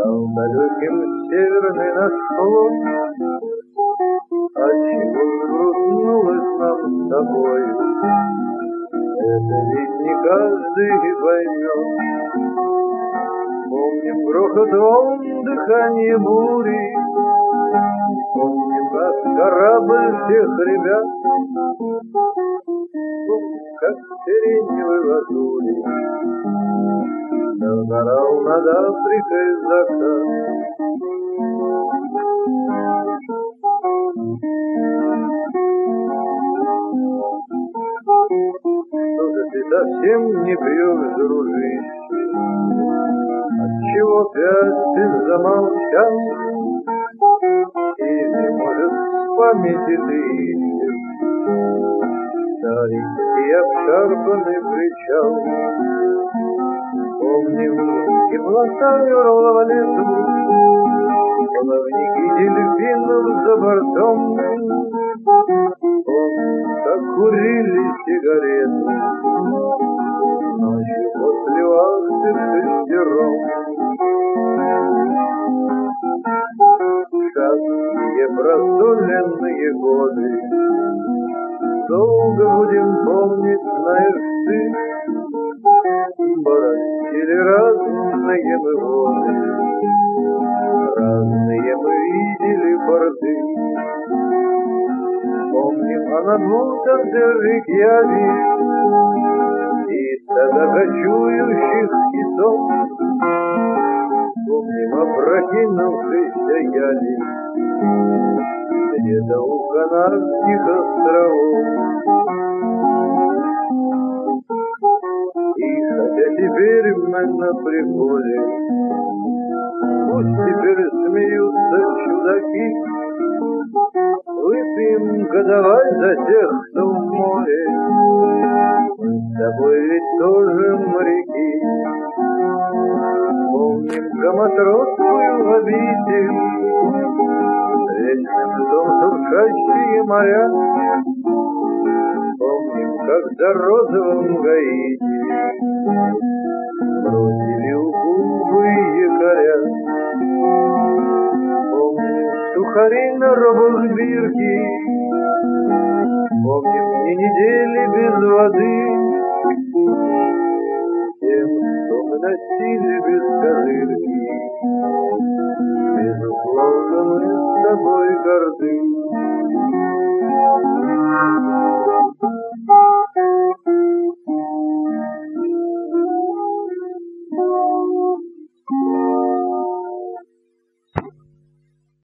Стал далеким северный наш флот, отчего взгрустнулось нам с тобой. Это ведь не каждый поймет. Помним грохот волн, дыхание бури, помним наш корабль всех ребят, помним, как сиреневый лазури догорал над Африкой закат. Что же ты совсем не пьешь, дружище? Отчего опять ты замолчал? Или, может, с памяти ты ищешь старенький обшарпанный причал? Помним, теплота верла в лету, плавники дельфинов за бортом. Помним, как курили сигарету ночью после вахты шестером. Шаткие прозоленные годы долго будем помнить, знаешь ты. Бороздили разные мы воды, разные мы видели порты. Помним Анабутов де Рейкьявик и тогда кочующих китов. Помним опрокинувшийся ялик где-то у Канарских островов. И хотя теперь мы на приколе, пусть теперь смеются чудаки, выпьем-ка давай за тех, кто в море, мы с тобой ведь тоже моряки. Помним-ка матросскую обитель, вечным льдом шуршащие моря. Помним, как за розовым Гаити бросили у Кубы якоря. Помним сухари на робах бирки, помним ни недели без воды, тем, что мы носили без козырки. Безусловно, мы с тобой горды.